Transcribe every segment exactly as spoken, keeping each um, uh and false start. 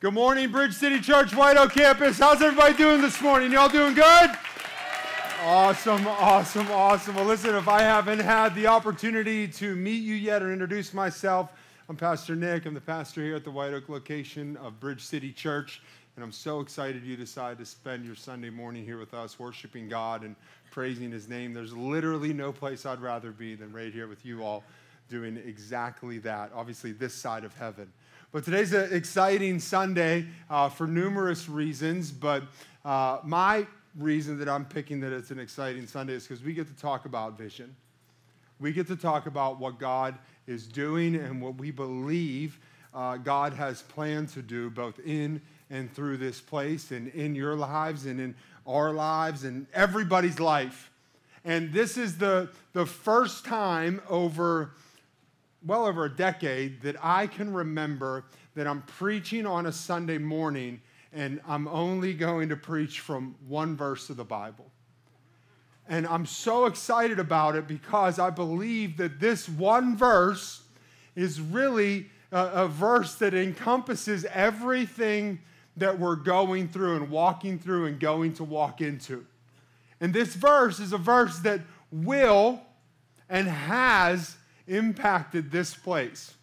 Good morning, Bridge City Church, White Oak Campus. How's everybody doing this morning? Y'all doing good? Awesome, awesome, awesome. Well, listen, if I haven't had the opportunity to meet you yet or introduce myself, I'm Pastor Nick. I'm the pastor here at the White Oak location of Bridge City Church, and I'm so excited you decided to spend your Sunday morning here with us, worshiping God and praising His name. There's literally no place I'd rather be than right here with you all doing exactly that, obviously this side of heaven. But today's an exciting Sunday uh, for numerous reasons, but uh, my reason that I'm picking that it's an exciting Sunday is because we get to talk about vision. We get to talk about what God is doing and what we believe uh, God has planned to do both in and through this place and in your lives and in our lives and everybody's life. And this is the, the first time over well over a decade that I can remember that I'm preaching on a Sunday morning and I'm only going to preach from one verse of the Bible. And I'm so excited about it because I believe that this one verse is really a, a verse that encompasses everything that we're going through and walking through and going to walk into. And this verse is a verse that will and has impacted this place.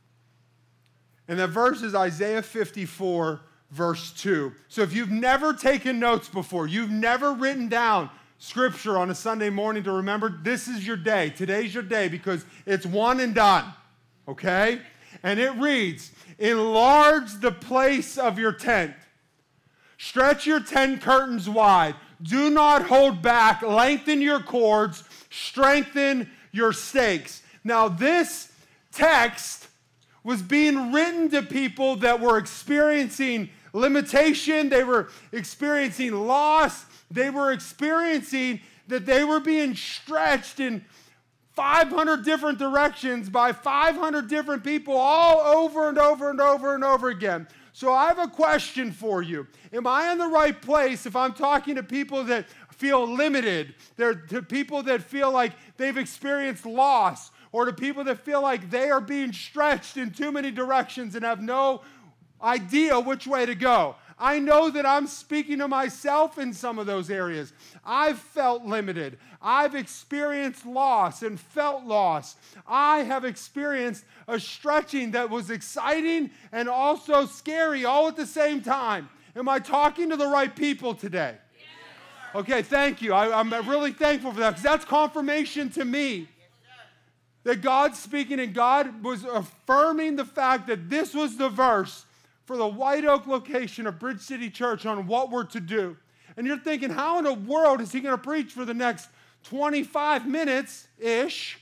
And that verse is Isaiah fifty-four, verse two. So if you've never taken notes before, you've never written down scripture on a Sunday morning to remember, this is your day. Today's your day because it's one and done. Okay? And it reads, enlarge the place of your tent. Stretch your tent curtains wide. Do not hold back. Lengthen your cords. Strengthen your stakes. Now, this text was being written to people that were experiencing limitation. They were experiencing loss. They were experiencing that they were being stretched in five hundred different directions by five hundred different people all over and over and over and over again. So I have a question for you. Am I in the right place if I'm talking to people that feel limited? They're to people that feel like they've experienced loss, or to people that feel like they are being stretched in too many directions and have no idea which way to go. I know that I'm speaking to myself in some of those areas. I've felt limited. I've experienced loss and felt loss. I have experienced a stretching that was exciting and also scary all at the same time. Am I talking to the right people today? Yes. Okay, thank you. I, I'm really thankful for that because that's confirmation to me that God's speaking and God was affirming the fact that this was the verse for the White Oak location of Bridge City Church on what we're to do. And you're thinking, how in the world is he going to preach for the next twenty-five minutes-ish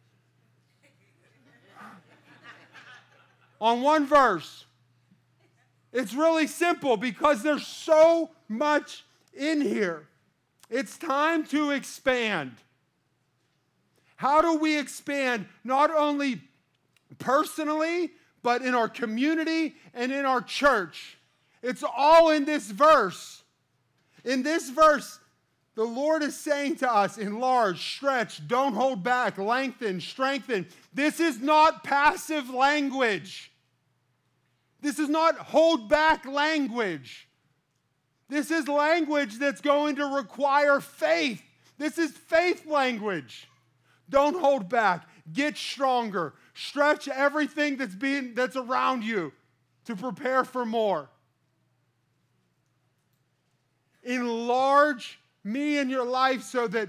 on one verse? It's really simple because there's so much in here. It's time to expand. How do we expand not only personally, but in our community and in our church? It's all in this verse. In this verse, the Lord is saying to us, enlarge, stretch, don't hold back, lengthen, strengthen. This is not passive language. This is not hold back language. This is language that's going to require faith. This is faith language. Don't hold back. Get stronger. Stretch everything that's being that's around you to prepare for more. Enlarge me in your life so that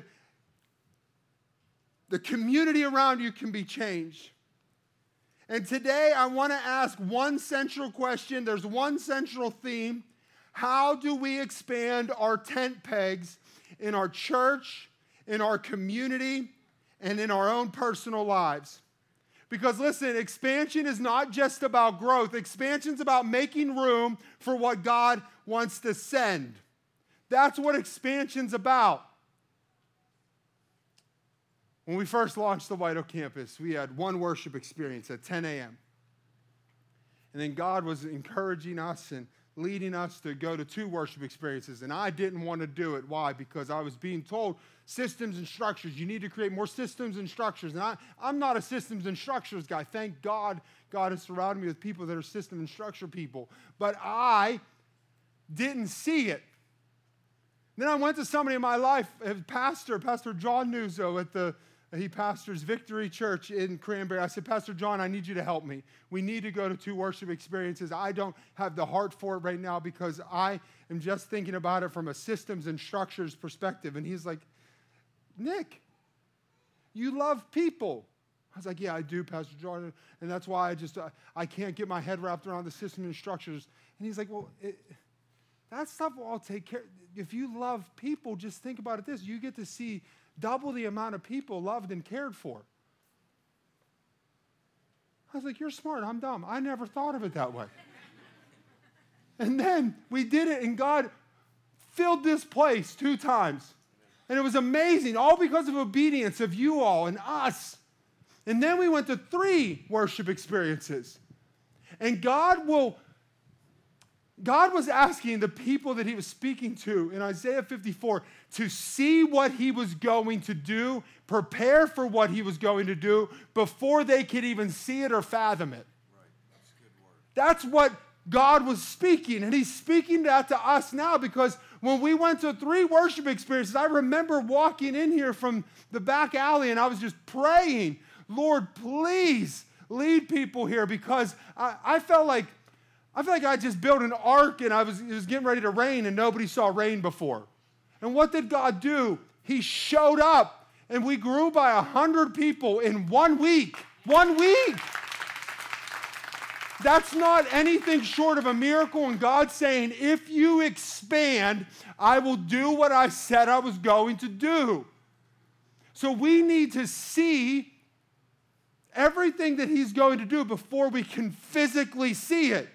the community around you can be changed. And today I want to ask one central question. There's one central theme. How do we expand our tent pegs in our church, in our community, and in our own personal lives? Because listen, expansion is not just about growth. Expansion is about making room for what God wants to send. That's what expansion's about. When we first launched the White Oak campus, we had one worship experience at ten a.m. And then God was encouraging us and leading us to go to two worship experiences, and I didn't want to do it. Why? Because I was being told systems and structures. You need to create more systems and structures. And I, I'm not a systems and structures guy. Thank God God has surrounded me with people that are system and structure people. But I didn't see it. Then I went to somebody in my life, a pastor, Pastor John Nuzzo at the He pastors Victory Church in Cranberry. I said, Pastor John, I need you to help me. We need to go to two worship experiences. I don't have the heart for it right now because I am just thinking about it from a systems and structures perspective. And he's like, Nick, you love people. I was like, yeah, I do, Pastor John. And that's why I just, uh, I can't get my head wrapped around the systems and structures. And he's like, well, it, that stuff will all take care. If you love people, just think about it this. You get to see double the amount of people loved and cared for. I was like, you're smart, I'm dumb. I never thought of it that way. And then we did it, and God filled this place two times. And it was amazing, all because of obedience of you all and us. And then we went to three worship experiences. And God will God was asking the people that he was speaking to in Isaiah fifty-four to see what he was going to do, prepare for what he was going to do before they could even see it or fathom it. Right. That's a good word. That's what God was speaking, and he's speaking that to us now because when we went to three worship experiences, I remember walking in here from the back alley and I was just praying, Lord, please lead people here because I, I felt like I feel like I just built an ark and I was, it was getting ready to rain and nobody saw rain before. And what did God do? He showed up and we grew by a hundred people in one week. One week. That's not anything short of a miracle, and God's saying, if you expand, I will do what I said I was going to do. So we need to see everything that he's going to do before we can physically see it.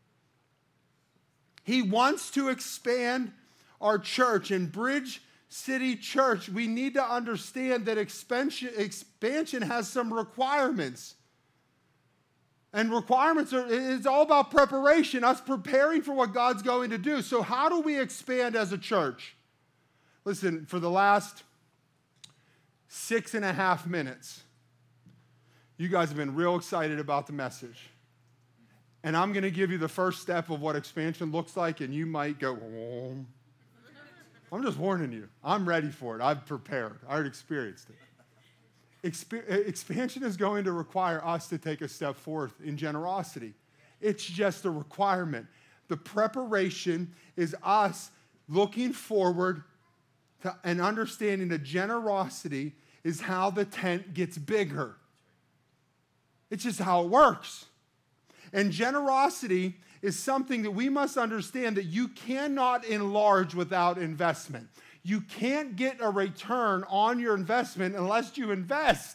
He wants to expand our church. In Bridge City Church, we need to understand that expansion, expansion has some requirements. And requirements are, it's all about preparation, us preparing for what God's going to do. So how do we expand as a church? Listen, for the last six and a half minutes, you guys have been real excited about the message. And I'm going to give you the first step of what expansion looks like, and you might go, oh. I'm just warning you. I'm ready for it. I've prepared. I've experienced it. Exper- expansion is going to require us to take a step forth in generosity. It's just a requirement. The preparation is us looking forward to, and understanding that generosity is how the tent gets bigger. It's just how it works. And generosity is something that we must understand that you cannot enlarge without investment. You can't get a return on your investment unless you invest.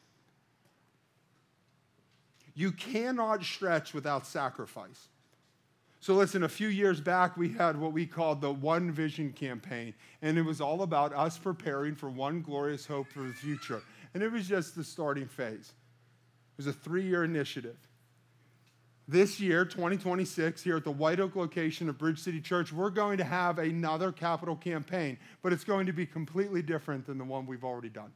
You cannot stretch without sacrifice. So listen, a few years back, we had what we called the One Vision campaign, and it was all about us preparing for one glorious hope for the future. And it was just the starting phase. It was a three-year initiative. This year, twenty twenty-six, here at the White Oak location of Bridge City Church, we're going to have another capital campaign, but it's going to be completely different than the one we've already done.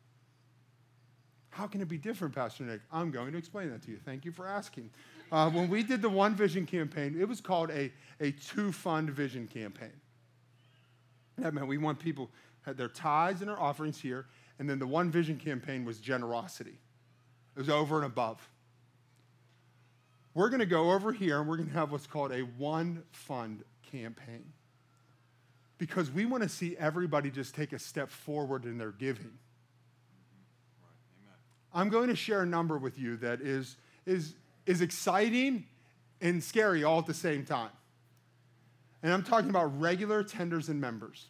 How can it be different, Pastor Nick? I'm going to explain that to you. Thank you for asking. Uh, when we did the One Vision campaign, it was called a, a two-fund vision campaign. That meant we want people had their tithes and their offerings here, and then the One Vision campaign was generosity. It was over and above. We're going to go over here and we're going to have what's called a one fund campaign because we want to see everybody just take a step forward in their giving. Right. Amen. I'm going to share a number with you that is, is, is exciting and scary all at the same time. And I'm talking about regular tenders and members.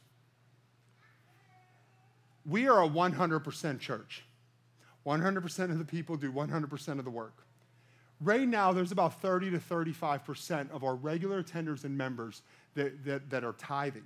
We are a one hundred percent church. one hundred percent of the people do one hundred percent of the work. Right now, there's about thirty to thirty-five percent of our regular attenders and members that, that, that are tithing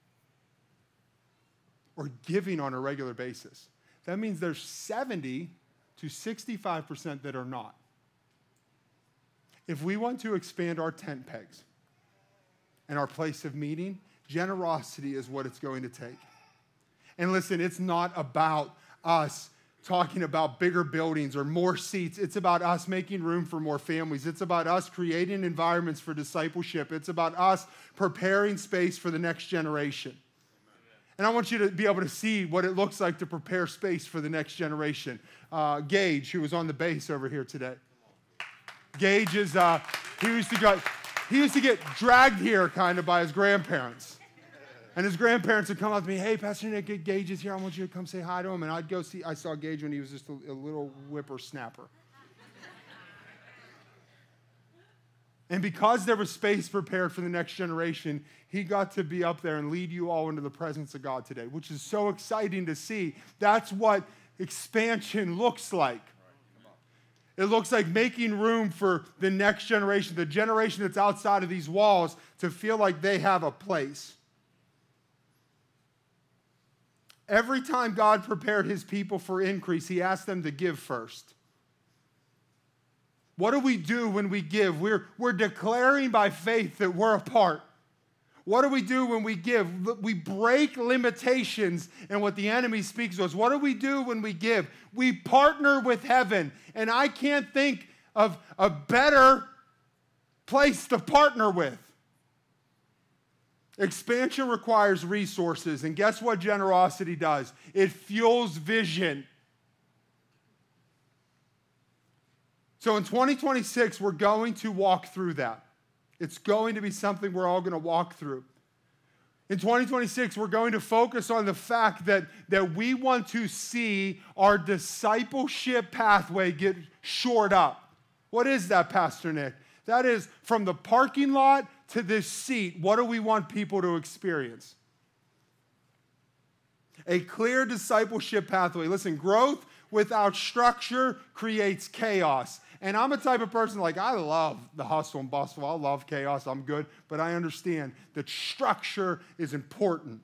or giving on a regular basis. That means there's seventy to sixty-five percent that are not. If we want to expand our tent pegs, and our place of meeting, generosity is what it's going to take. And listen, it's not about us talking about bigger buildings or more seats. It's about us making room for more families. It's about us creating environments for discipleship. It's about us preparing space for the next generation. And I want you to be able to see what it looks like to prepare space for the next generation. Uh, Gage, who was on the bass over here today. Gage is, uh, he used to go, he used to get dragged here kind of by his grandparents. And his grandparents would come up to me, hey, Pastor Nick, Gage is here. I want you to come say hi to him. And I'd go see, I saw Gage when he was just a, a little whippersnapper. And because there was space prepared for the next generation, he got to be up there and lead you all into the presence of God today, which is so exciting to see. That's what expansion looks like. It looks like making room for the next generation, the generation that's outside of these walls, to feel like they have a place. Every time God prepared his people for increase, he asked them to give first. What do we do when we give? We're, we're declaring by faith that we're a part. What do we do when we give? We break limitations and what the enemy speaks to us. What do we do when we give? We partner with heaven. And I can't think of a better place to partner with. Expansion requires resources, and guess what generosity does? It fuels vision. So in twenty twenty-six, we're going to walk through that. It's going to be something we're all going to walk through. In twenty twenty-six, we're going to focus on the fact that, that we want to see our discipleship pathway get shored up. What is that, Pastor Nick? That is from the parking lot to this seat. What do we want people to experience? A clear discipleship pathway. Listen, growth without structure creates chaos. And I'm a type of person, like, I love the hustle and bustle. I love chaos. I'm good. But I understand that structure is important.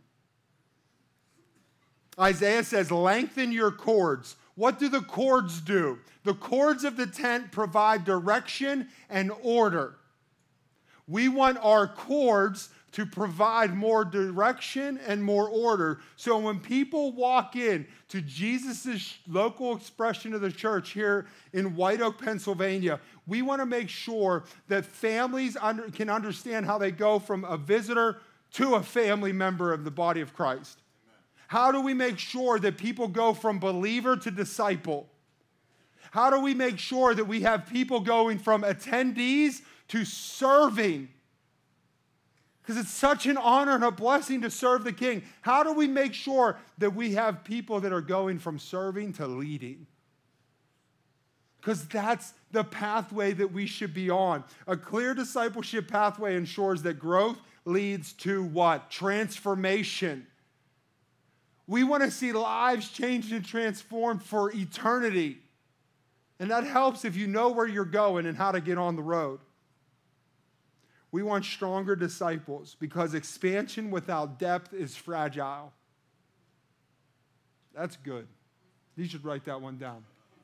Isaiah says, lengthen your cords. What do the cords do? The cords of the tent provide direction and order. We want our cords to provide more direction and more order. So when people walk in to Jesus' local expression of the church here in White Oak, Pennsylvania, we want to make sure that families under, can understand how they go from a visitor to a family member of the body of Christ. Amen. How do we make sure that people go from believer to disciple? How do we make sure that we have people going from attendees to serving? Because it's such an honor and a blessing to serve the King. How do we make sure that we have people that are going from serving to leading? Because that's the pathway that we should be on. A clear discipleship pathway ensures that growth leads to what? Transformation. We want to see lives changed and transformed for eternity. And that helps if you know where you're going and how to get on the road. We want stronger disciples because expansion without depth is fragile. That's good. You should write that one down.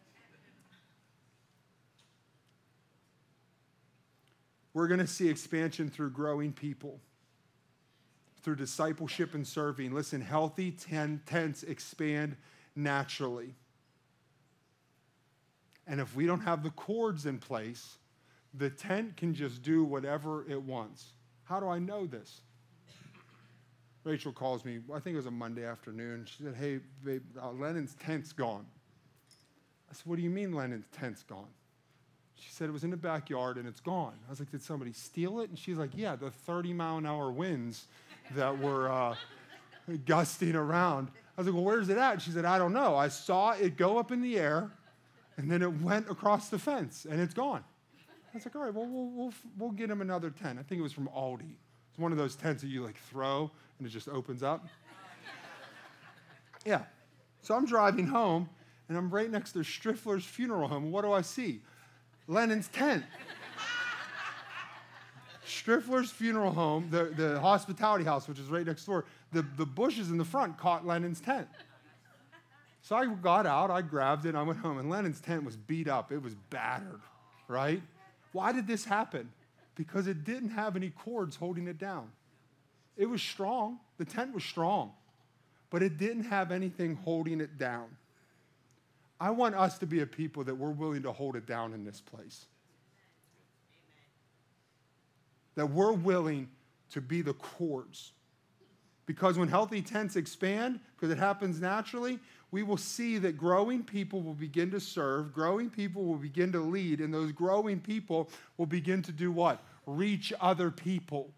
We're going to see expansion through growing people, through discipleship and serving. Listen, healthy ten- tents expand naturally. And if we don't have the cords in place, the tent can just do whatever it wants. How do I know this? Rachel calls me, I think it was a Monday afternoon. She said, hey, babe, uh, Lennon's tent's gone. I said, what do you mean Lennon's tent's gone? She said, it was in the backyard and it's gone. I was like, did somebody steal it? And she's like, yeah, the thirty mile an hour winds that were uh, gusting around. I was like, well, where's it at? And she said, I don't know. I saw it go up in the air and then it went across the fence and it's gone. I was like, all right, well, we'll, we'll, we'll get him another tent. I think it was from Aldi. It's one of those tents that you like throw and it just opens up. Yeah. So I'm driving home and I'm right next to Striffler's funeral home. What do I see? Lennon's tent. Striffler's funeral home, the, the hospitality house, which is right next door, the, the bushes in the front caught Lennon's tent. So I got out, I grabbed it, I went home, and Lennon's tent was beat up. It was battered, right? Why did this happen? Because it didn't have any cords holding it down. It was strong. The tent was strong. But it didn't have anything holding it down. I want us to be a people that we're willing to hold it down in this place. That we're willing to be the cords. Because when healthy tents expand, because it happens naturally, we will see that growing people will begin to serve, growing people will begin to lead, and those growing people will begin to do what? Reach other people.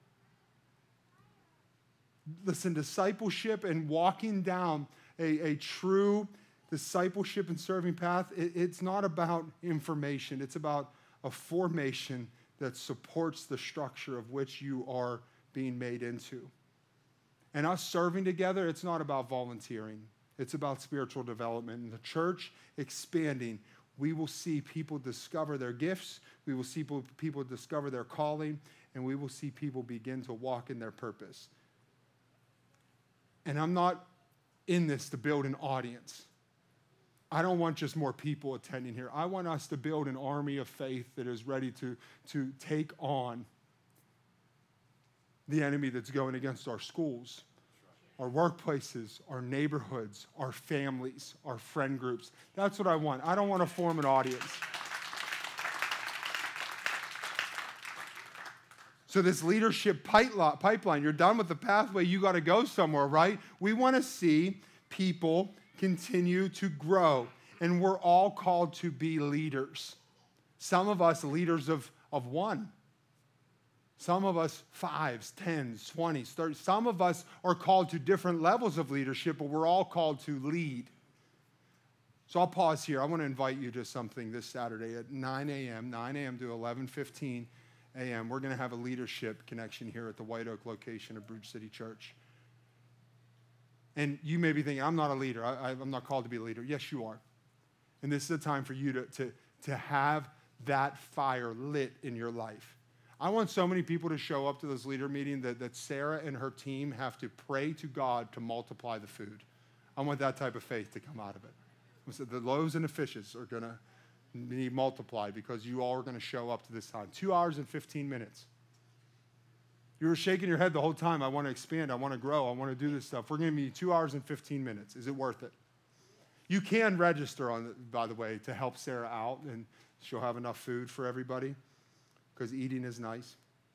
Listen, discipleship and walking down a, a true discipleship and serving path, it, it's not about information. It's about a formation that supports the structure of which you are being made into. And us serving together, it's not about volunteering. It's about spiritual development. And the church expanding, we will see people discover their gifts. We will see people, people discover their calling. And we will see people begin to walk in their purpose. And I'm not in this to build an audience. I don't want just more people attending here. I want us to build an army of faith that is ready to, to take on the enemy that's going against our schools, our workplaces, our neighborhoods, our families, our friend groups. That's what I want. I don't want to form an audience. So this leadership pipeline, you're done with the pathway, you got to go somewhere, right? We want to see people continue to grow, and we're all called to be leaders. Some of us leaders of, of one. Some of us fives, tens, twenties, thirties. Some of us are called to different levels of leadership, but we're all called to lead. So I'll pause here. I want to invite you to something this Saturday at nine a.m., nine a.m. to eleven fifteen a.m. We're going to have a leadership connection here at the White Oak location of Bridge City Church. And you may be thinking, I'm not a leader. I, I'm not called to be a leader. Yes, you are. And this is a time for you to, to, to have that fire lit in your life. I want so many people to show up to this leader meeting that, that Sarah and her team have to pray to God to multiply the food. I want that type of faith to come out of it. So the loaves and the fishes are going to be multiplied because you all are going to show up to this time. Two hours and fifteen minutes. You were shaking your head the whole time. I want to expand. I want to grow. I want to do this stuff. We're going to be two hours and fifteen minutes. Is it worth it? You can register on, by the way, to help Sarah out, and she'll have enough food for everybody because eating is nice.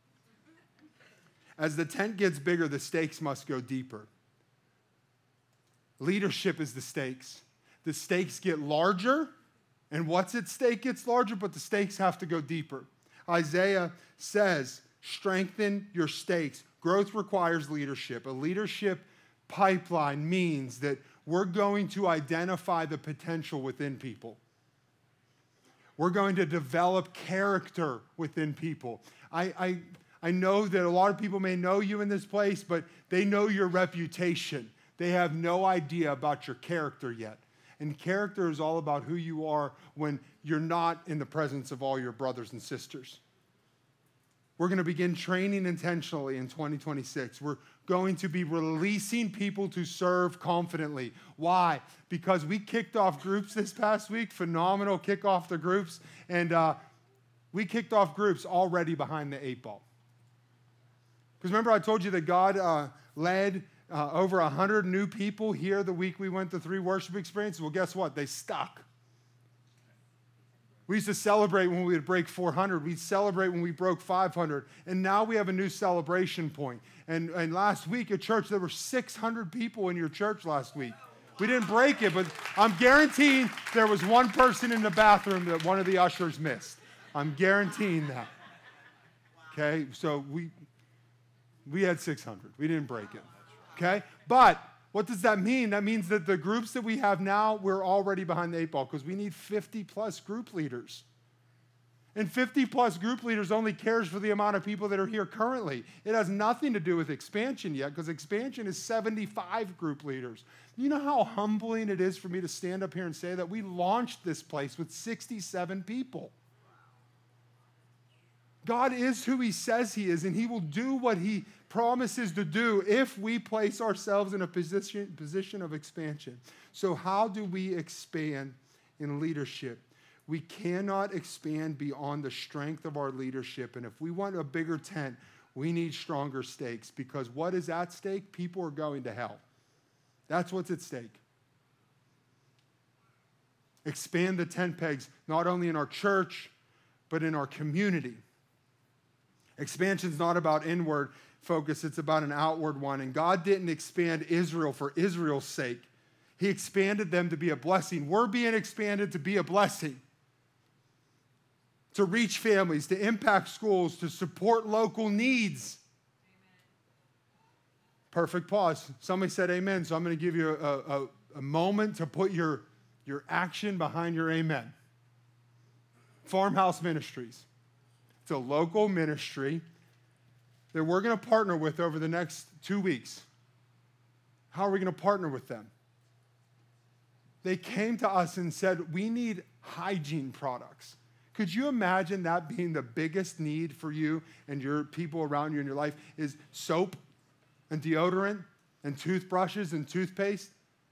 As the tent gets bigger, the stakes must go deeper. Leadership is the stakes. The stakes get larger, and what's at stake gets larger, but the stakes have to go deeper. Isaiah says, strengthen your stakes. Growth requires leadership. A leadership pipeline means that we're going to identify the potential within people. We're going to develop character within people. I, I, I know that a lot of people may know you in this place, but they know your reputation. They have no idea about your character yet. And character is all about who you are when you're not in the presence of all your brothers and sisters. We're going to begin training intentionally in twenty twenty-six. We're going to be releasing people to serve confidently. Why? Because we kicked off groups this past week, phenomenal kickoff the groups, and uh, we kicked off groups already behind the eight ball. Because remember I told you that God uh, led uh, over one hundred new people here the week we went to three worship experiences? Well, guess what? They stuck. We used to celebrate when we would break four hundred. We'd celebrate when we broke five hundred. And now we have a new celebration point. And, and last week at church, there were six hundred people in your church last week. We didn't break it, but I'm guaranteeing there was one person in the bathroom that one of the ushers missed. I'm guaranteeing that. Okay, so we, we had six hundred. We didn't break it. Okay, but what does that mean? That means that the groups that we have now, we're already behind the eight ball because we need fifty plus group leaders. And fifty plus group leaders only cares for the amount of people that are here currently. It has nothing to do with expansion yet because expansion is seventy-five group leaders. You know how humbling it is for me to stand up here and say that we launched this place with sixty-seven people. God is who he says he is, and he will do what he promises to do if we place ourselves in a position, position of expansion. So how do we expand in leadership? We cannot expand beyond the strength of our leadership. And if we want a bigger tent, we need stronger stakes, because what is at stake? People are going to hell. That's what's at stake. Expand the tent pegs, not only in our church, but in our community. Expansion is not about inward focus, it's about an outward one. And God didn't expand Israel for Israel's sake. He expanded them to be a blessing. We're being expanded to be a blessing. To reach families, to impact schools, to support local needs. Amen. Perfect pause. Somebody said amen, so I'm going to give you a, a, a moment to put your, your action behind your amen. Farmhouse Ministries. It's a local ministry that we're going to partner with over the next two weeks. How are we going to partner with them? They came to us and said, we need hygiene products. Could you imagine that being the biggest need for you and your people around you in your life is soap and deodorant and toothbrushes and toothpaste?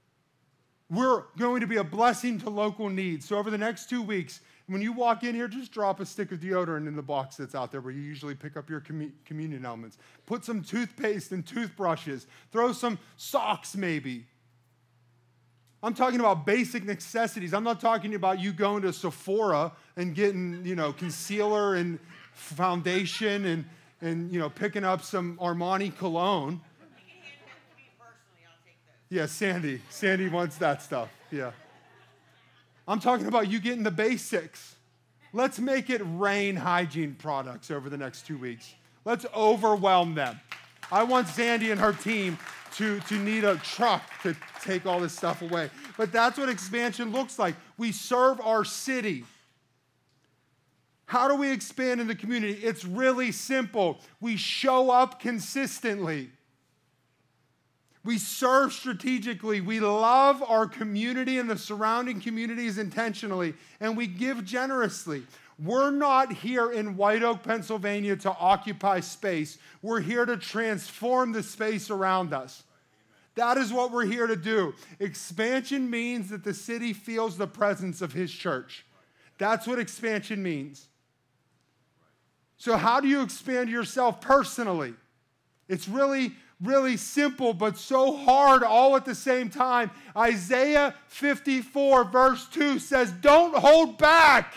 We're going to be a blessing to local needs. So over the next two weeks, when you walk in here, just drop a stick of deodorant in the box that's out there where you usually pick up your commu- communion elements. Put some toothpaste and toothbrushes. Throw some socks maybe. I'm talking about basic necessities. I'm not talking about you going to Sephora and getting, you know, concealer and foundation and, and you know, picking up some Armani cologne. You can hand that to me personally. I'll take those. Yeah, Sandy. Sandy wants that stuff. Yeah. I'm talking about you getting the basics. Let's make it rain hygiene products over the next two weeks. Let's overwhelm them. I want Sandy and her team to, to need a truck to take all this stuff away. But that's what expansion looks like. We serve our city. How do we expand in the community? It's really simple. We show up consistently. We serve strategically. We love our community and the surrounding communities intentionally, and we give generously. We're not here in White Oak, Pennsylvania to occupy space. We're here to transform the space around us. That is what we're here to do. Expansion means that the city feels the presence of His church. That's what expansion means. So how do you expand yourself personally? It's really, really simple, but so hard all at the same time. Isaiah fifty-four, verse two says, don't hold back.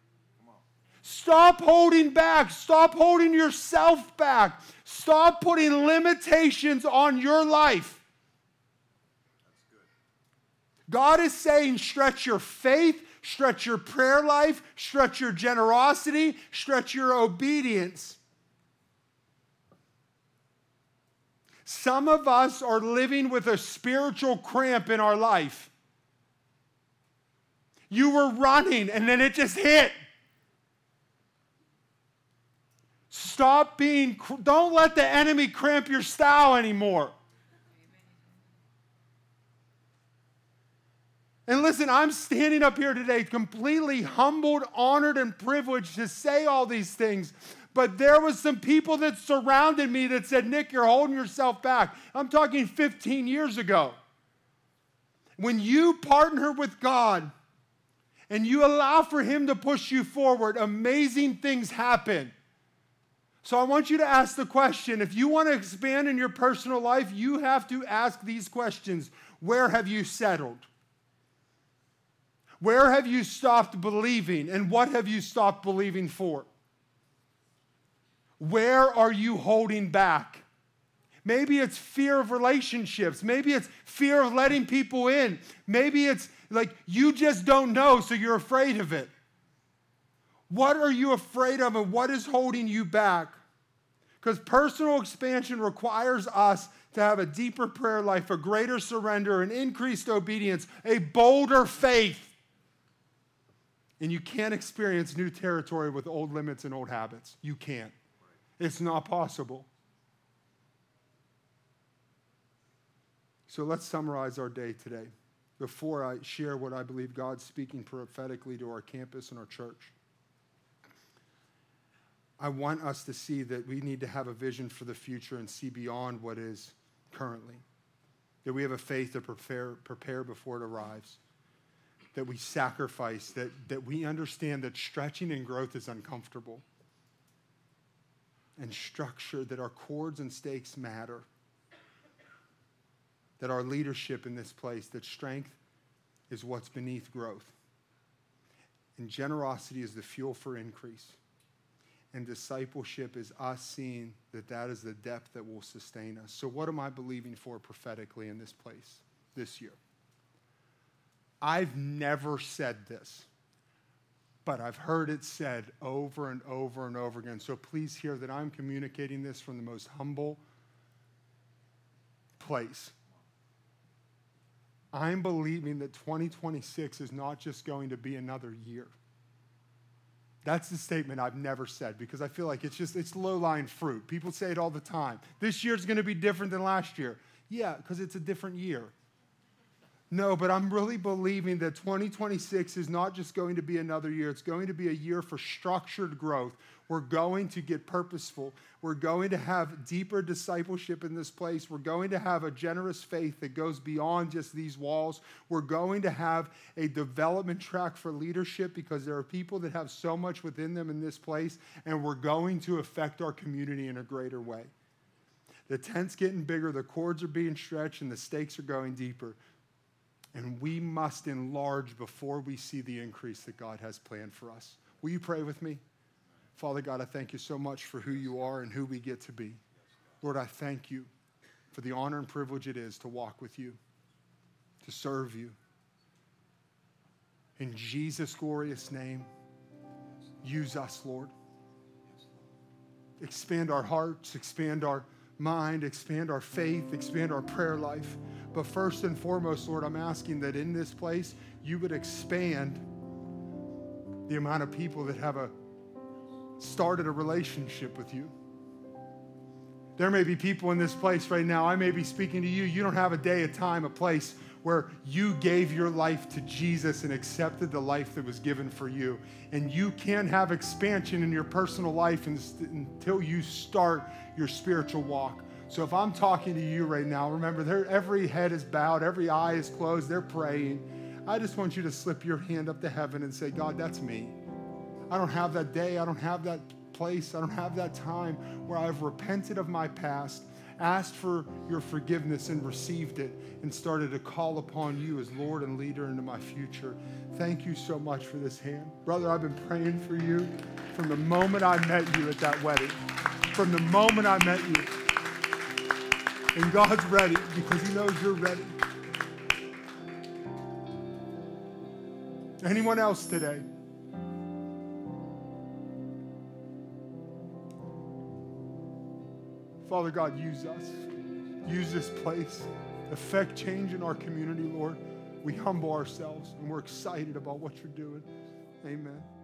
Stop holding back. Stop holding yourself back. Stop putting limitations on your life. God is saying stretch your faith, stretch your prayer life, stretch your generosity, stretch your obedience. Some of us are living with a spiritual cramp in our life. You were running and then it just hit. Stop being, don't let the enemy cramp your style anymore. And listen, I'm standing up here today completely humbled, honored, and privileged to say all these things. But there was some people that surrounded me that said, Nick, you're holding yourself back. I'm talking fifteen years ago. When you partner with God and you allow for Him to push you forward, amazing things happen. So I want you to ask the question, if you want to expand in your personal life, you have to ask these questions. Where have you settled? Where have you stopped believing, and what have you stopped believing for? Where are you holding back? Maybe it's fear of relationships. Maybe it's fear of letting people in. Maybe it's like you just don't know, so you're afraid of it. What are you afraid of, and what is holding you back? Because personal expansion requires us to have a deeper prayer life, a greater surrender, an increased obedience, a bolder faith. And you can't experience new territory with old limits and old habits. You can't. It's not possible. So let's summarize our day today before I share what I believe God's speaking prophetically to our campus and our church. I want us to see that we need to have a vision for the future and see beyond what is currently. That we have a faith to prepare, prepare before it arrives. that we sacrifice, that, that we understand that stretching and growth is uncomfortable. And structure, that our chords and stakes matter. That our leadership in this place, that strength is what's beneath growth. And generosity is the fuel for increase. And discipleship is us seeing that that is the depth that will sustain us. So what am I believing for prophetically in this place this year? I've never said this, but I've heard it said over and over and over again. So please hear that I'm communicating this from the most humble place. I'm believing that twenty twenty-six is not just going to be another year. That's the statement I've never said because I feel like it's just, it's low-lying fruit. People say it all the time. This year's going to be different than last year. Yeah, because it's a different year. No, but I'm really believing that twenty twenty-six is not just going to be another year. It's going to be a year for structured growth. We're going to get purposeful. We're going to have deeper discipleship in this place. We're going to have a generous faith that goes beyond just these walls. We're going to have a development track for leadership because there are people that have so much within them in this place, and we're going to affect our community in a greater way. The tent's getting bigger, the cords are being stretched, and the stakes are going deeper. And we must enlarge before we see the increase that God has planned for us. Will you pray with me? Father God, I thank you so much for who you are and who we get to be. Lord, I thank you for the honor and privilege it is to walk with you, to serve you. In Jesus' glorious name, use us, Lord. Expand our hearts, expand our mind, expand our faith, expand our prayer life. But first and foremost, Lord, I'm asking that in this place, you would expand the amount of people that have a started a relationship with you. There may be people in this place right now. I may be speaking to you. You don't have a day, a time, a place where you gave your life to Jesus and accepted the life that was given for you. And you can't have expansion in your personal life until you start your spiritual walk. So if I'm talking to you right now, remember, every head is bowed, every eye is closed, they're praying. I just want you to slip your hand up to heaven and say, God, that's me. I don't have that day. I don't have that place. I don't have that time where I've repented of my past, asked for your forgiveness and received it, and started to call upon you as Lord and leader into my future. Thank you so much for this hand. Brother, I've been praying for you from the moment I met you at that wedding. From the moment I met you. And God's ready because he knows you're ready. Anyone else today? Father God, use us. Use this place. Affect change in our community, Lord. We humble ourselves and we're excited about what you're doing. Amen.